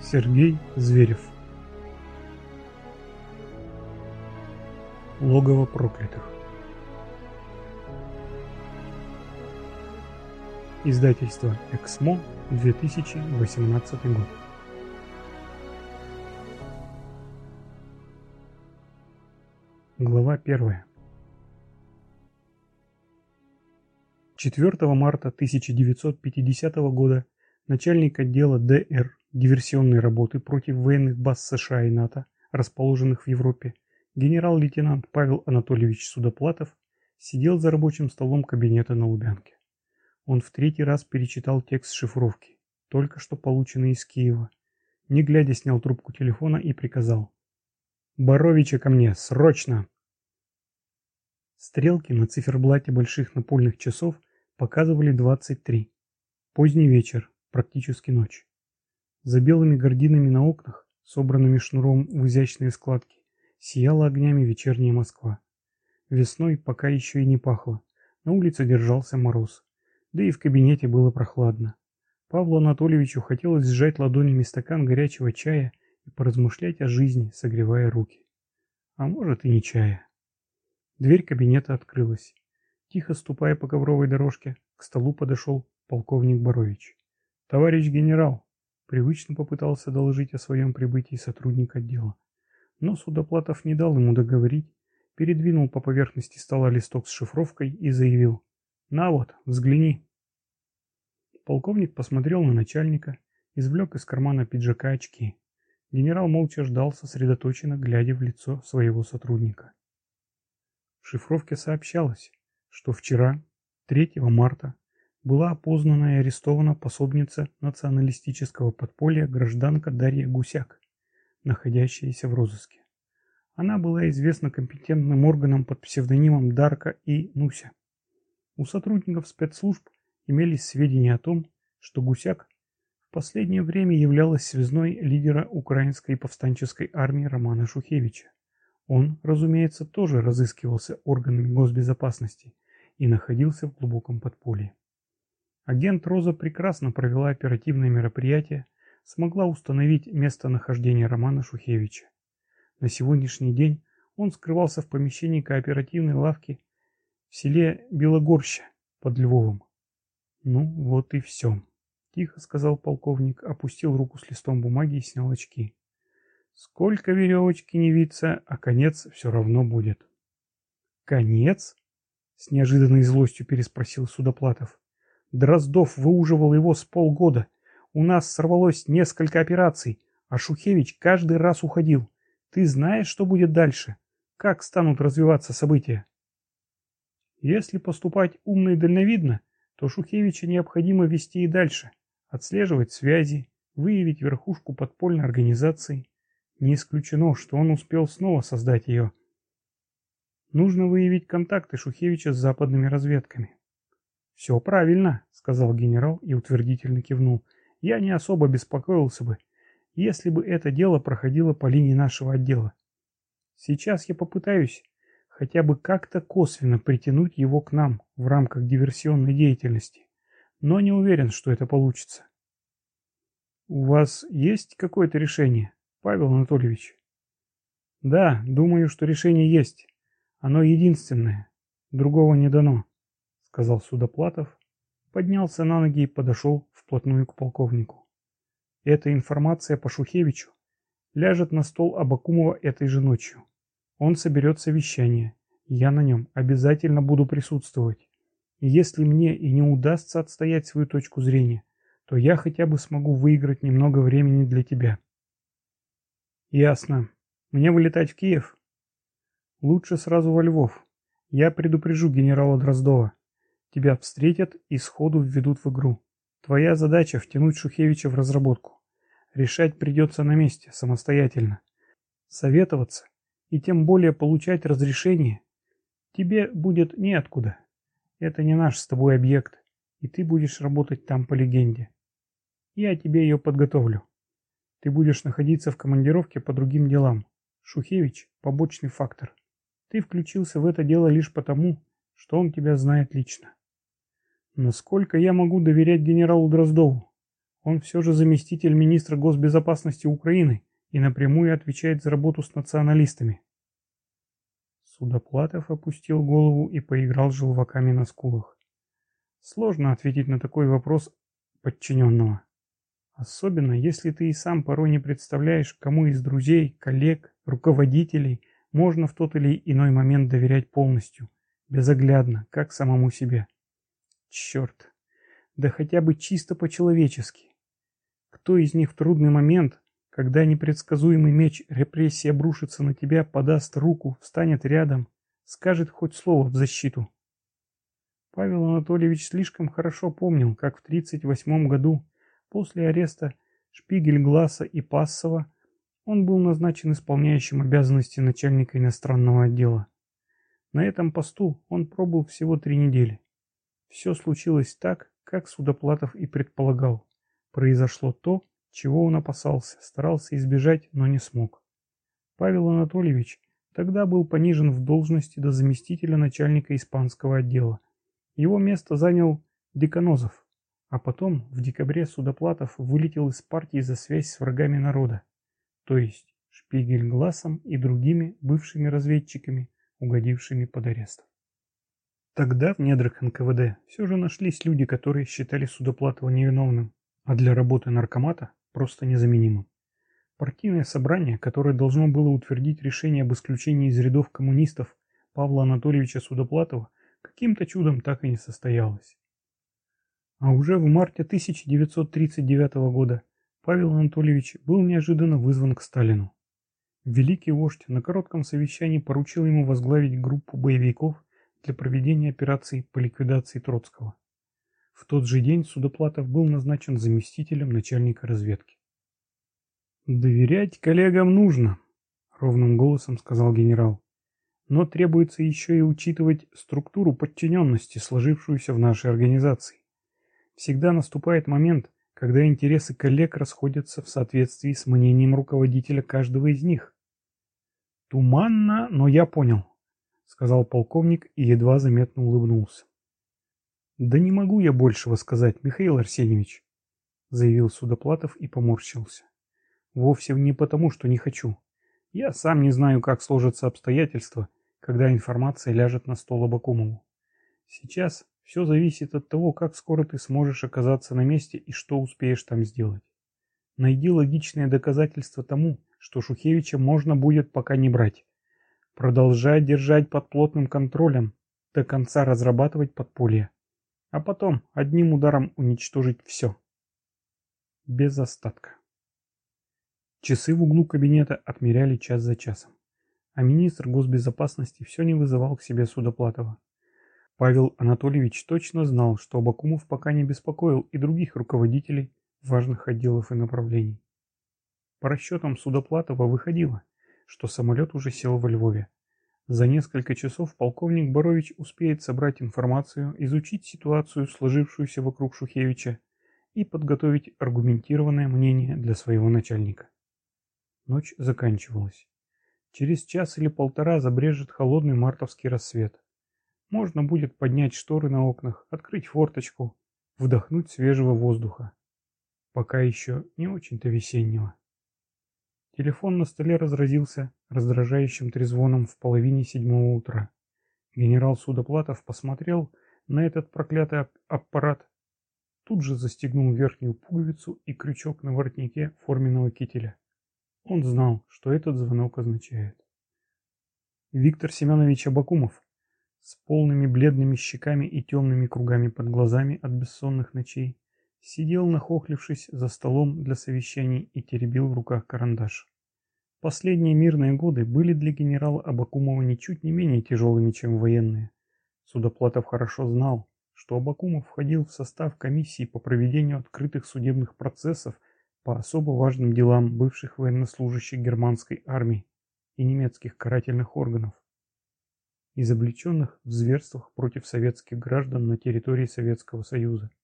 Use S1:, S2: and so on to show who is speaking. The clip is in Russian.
S1: Сергей Зверев. Логово проклятых. Издательство Эксмо, 2018 год. Глава 1. 4 марта 1950 года начальник отдела ДР диверсионной работы против военных баз США и НАТО, расположенных в Европе, генерал-лейтенант Павел Анатольевич Судоплатов сидел за рабочим столом кабинета на Лубянке. Он в третий раз перечитал текст шифровки, только что полученный из Киева. Не глядя, снял трубку телефона и приказал: «Боровича ко мне, срочно!» Стрелки на циферблате больших напольных часов показывали 23. Поздний вечер, практически ночь. За белыми гардинами на окнах, собранными шнуром в изящные складки, сияла огнями вечерняя Москва. Весной пока еще и не пахло, на улице держался мороз, да и в кабинете было прохладно. Павлу Анатольевичу хотелось сжать ладонями стакан горячего чая и поразмышлять о жизни, согревая руки. А может и не чая. Дверь кабинета открылась. Тихо ступая по ковровой дорожке, к столу подошел полковник Борович. «Товарищ генерал!» Привычно попытался доложить о своем прибытии сотрудник отдела. Но Судоплатов не дал ему договорить, передвинул по поверхности стола листок с шифровкой и заявил: «На вот, взгляни». Полковник посмотрел на начальника, извлек из кармана пиджака очки. Генерал молча ждал, сосредоточенно глядя в лицо своего сотрудника. В шифровке сообщалось, что вчера, 3 марта, была опознана и арестована пособница националистического подполья гражданка Дарья Гусяк, находящаяся в розыске. Она была известна компетентным органам под псевдонимом Дарка и Нуся. У сотрудников спецслужб имелись сведения о том, что Гусяк в последнее время являлась связной лидера украинской повстанческой армии Романа Шухевича. Он, разумеется, тоже разыскивался органами госбезопасности и находился в глубоком подполье. Агент Роза прекрасно провела оперативное мероприятие, смогла установить местонахождение Романа Шухевича. На сегодняшний день он скрывался в помещении кооперативной лавки в селе Белогорща под Львовом. «Ну, вот и все», — тихо сказал полковник, опустил руку с листом бумаги и снял очки. «Сколько веревочки не виться, а конец все равно будет». «Конец?» — с неожиданной злостью переспросил Судоплатов. «Дроздов выуживал его с полгода. У нас сорвалось несколько операций, а Шухевич каждый раз уходил. Ты знаешь, что будет дальше? Как станут развиваться события?» Если поступать умно и дальновидно, то Шухевича необходимо вести и дальше, отслеживать связи, выявить верхушку подпольной организации. Не исключено, что он успел снова создать ее. Нужно выявить контакты Шухевича с западными разведками. «Все правильно», — сказал генерал и утвердительно кивнул. «Я не особо беспокоился бы, если бы это дело проходило по линии нашего отдела. Сейчас я попытаюсь хотя бы как-то косвенно притянуть его к нам в рамках диверсионной деятельности, но не уверен, что это получится». «У вас есть какое-то решение, Павел Анатольевич?» «Да, думаю, что решение есть. Оно единственное. Другого не дано», — сказал Судоплатов, поднялся на ноги и подошел вплотную к полковнику. «Эта информация по Шухевичу ляжет на стол Абакумова этой же ночью. Он соберет совещание. Я на нем обязательно буду присутствовать. И если мне и не удастся отстоять свою точку зрения, то я хотя бы смогу выиграть немного времени для тебя». «Ясно. Мне вылетать в Киев?» «Лучше сразу во Львов. Я предупрежу генерала Дроздова. Тебя встретят и сходу введут в игру. Твоя задача — втянуть Шухевича в разработку. Решать придется на месте, самостоятельно. Советоваться и тем более получать разрешение тебе будет неоткуда. Это не наш с тобой объект, и ты будешь работать там по легенде. Я тебе ее подготовлю. Ты будешь находиться в командировке по другим делам. Шухевич — побочный фактор. Ты включился в это дело лишь потому, что он тебя знает лично. Насколько я могу доверять генералу Дроздову? Он все же заместитель министра госбезопасности Украины и напрямую отвечает за работу с националистами. Судоплатов опустил голову и поиграл желваками на скулах. Сложно ответить на такой вопрос подчиненного. Особенно, если ты и сам порой не представляешь, кому из друзей, коллег, руководителей можно в тот или иной момент доверять полностью, безоглядно, как самому себе. Черт, да хотя бы чисто по-человечески. Кто из них в трудный момент, когда непредсказуемый меч репрессий обрушится на тебя, подаст руку, встанет рядом, скажет хоть слово в защиту? Павел Анатольевич слишком хорошо помнил, как в 1938 году, после ареста Шпигель-Гласа и Пассова, он был назначен исполняющим обязанности начальника иностранного отдела. На этом посту он пробыл всего 3 недели. Все случилось так, как Судоплатов и предполагал. Произошло то, чего он опасался, старался избежать, но не смог. Павел Анатольевич тогда был понижен в должности до заместителя начальника испанского отдела. Его место занял Деканозов, а потом в декабре Судоплатов вылетел из партии за связь с врагами народа, то есть Шпигель-Гласом и другими бывшими разведчиками, угодившими под арест. Тогда в недрах НКВД все же нашлись люди, которые считали Судоплатова невиновным, а для работы наркомата просто незаменимым. Партийное собрание, которое должно было утвердить решение об исключении из рядов коммунистов Павла Анатольевича Судоплатова, каким-то чудом так и не состоялось. А уже в марте 1939 года Павел Анатольевич был неожиданно вызван к Сталину. Великий вождь на коротком совещании поручил ему возглавить группу боевиков для проведения операций по ликвидации Троцкого. В тот же день Судоплатов был назначен заместителем начальника разведки. «Доверять коллегам нужно», — ровным голосом сказал генерал. «Но требуется еще и учитывать структуру подчиненности, сложившуюся в нашей организации. Всегда наступает момент, когда интересы коллег расходятся в соответствии с мнением руководителя каждого из них». «Туманно, но я понял», — сказал полковник и едва заметно улыбнулся. «Да не могу я большего сказать, Михаил Арсеньевич», — заявил Судоплатов и поморщился. «Вовсе не потому, что не хочу. Я сам не знаю, как сложатся обстоятельства, когда информация ляжет на стол Абакумову. Сейчас все зависит от того, как скоро ты сможешь оказаться на месте и что успеешь там сделать. Найди логичные доказательства тому, что Шухевича можно будет пока не брать. Продолжай держать под плотным контролем, до конца разрабатывать подполье, а потом одним ударом уничтожить все. Без остатка». Часы в углу кабинета отмеряли час за часом, а министр госбезопасности все не вызывал к себе Судоплатова. Павел Анатольевич точно знал, что Абакумов пока не беспокоил и других руководителей важных отделов и направлений. По расчетам Судоплатова выходило, что самолет уже сел во Львове. За несколько часов полковник Борович успеет собрать информацию, изучить ситуацию, сложившуюся вокруг Шухевича, и подготовить аргументированное мнение для своего начальника. Ночь заканчивалась. Через час или полтора забрежет холодный мартовский рассвет. Можно будет поднять шторы на окнах, открыть форточку, вдохнуть свежего воздуха. Пока еще не очень-то весеннего. Телефон на столе разразился раздражающим трезвоном в половине 7 утра. Генерал Судоплатов посмотрел на этот проклятый аппарат, тут же застегнул верхнюю пуговицу и крючок на воротнике форменного кителя. Он знал, что этот звонок означает. Виктор Семенович Абакумов с полными бледными щеками и темными кругами под глазами от бессонных ночей сидел, нахохлившись за столом для совещаний и теребил в руках карандаш. Последние мирные годы были для генерала Абакумова ничуть не менее тяжелыми, чем военные. Судоплатов хорошо знал, что Абакумов входил в состав комиссии по проведению открытых судебных процессов по особо важным делам бывших военнослужащих германской армии и немецких карательных органов, изобличенных в зверствах против советских граждан на территории Советского Союза.